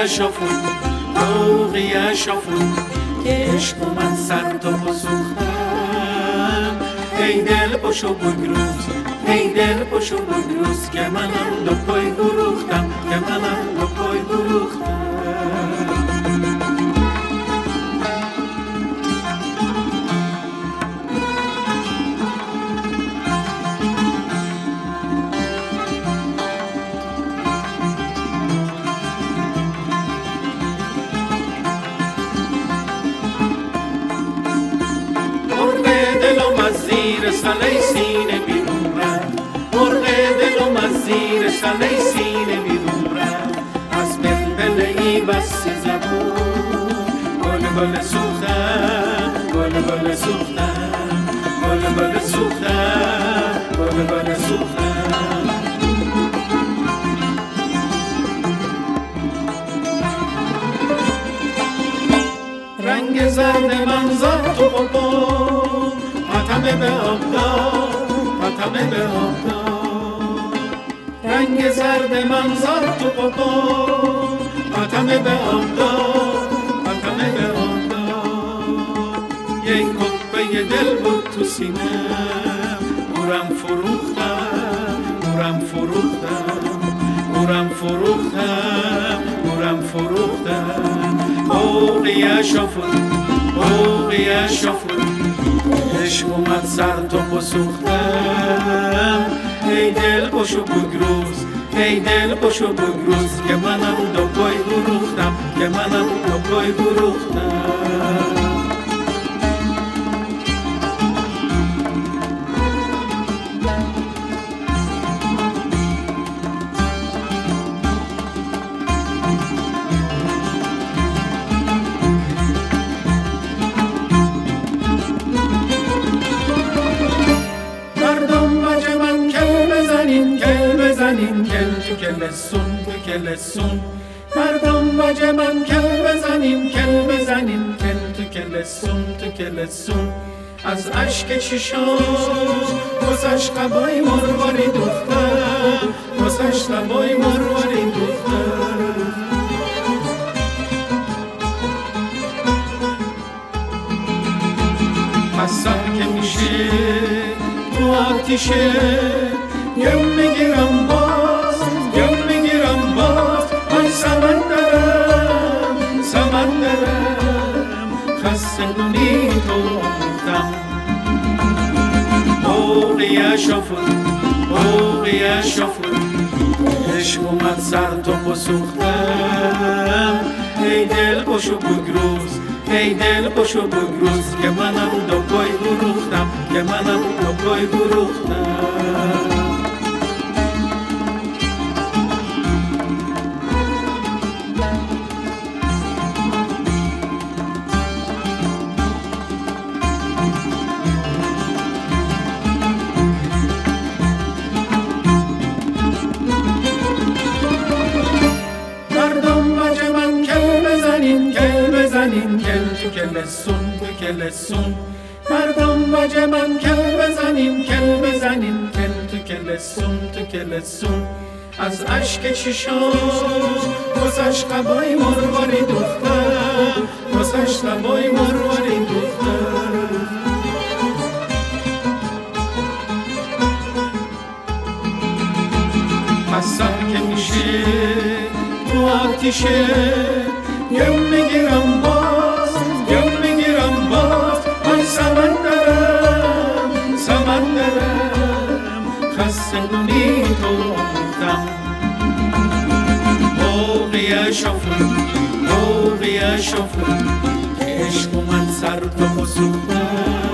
شافون روغی شافون که عشق من سر تو بسوختم. ای دل پشو بگروز ای دل پشو بگروز که منم دو پای گروختم که منم دو پای گروختم. سله سینه بیرون رفت مرغ دلم از زیر سله سینه بیرون رفت. از بلبلی بس زبون گل گل سوختم گل گل سوختم گل گل سوختم گل گل سوختم. رنگ زرد من زد تو قبار پتمه به آب داد پتمه به آب داد. رنگ زرد من زد تو قبار پتمه به آب داد پتمه به آب داد. یک کپه دل بود تو سینم گورم فروختم گورم فروختم گورم فروختم گورم فروختم. اوقیه شافون اوقیه شافون عشق اومد سر تو بسوختم. ای دل پشو بگروز ای دل پشو بگروز که منم دو پای گروختم که منم دو پای گروختم. کلسون تو کلسون مردم وجه من کل بزنیم کل بزنیم کل تو کلسون تو کلسون. از عشق چشاش واسش قبای مرواری دختر واسش قبای مرواری دختر. حسن که میشه تو آتیشه یم میگیرم باز یم میگیرم باز. آی سمندرم سمندرم خسته دونی تو بودم. اوقیه شافون اوقیه شافون عشق اومد سر تو بسوختم. ای دل پشو بگروز ای دل پشو بگروز که منم دو پای گروختم که منم دو پای گروختم. کلسون تو کلسون مردم وجه من کل بزنیم کل بزنیم کل تو کلسون تو کلسون. از عشق چشاش واسش قبای مرواری دختر واسش قبای مرواری دختر. حسن که میشه تو آتیشه یم میگیرم باز یم میگیرم باز. آی سمندرم سمندرم خسته دونی تو بودم. اوقیه شافون اوقیه شافون عشق اومد سر تو بسوختم.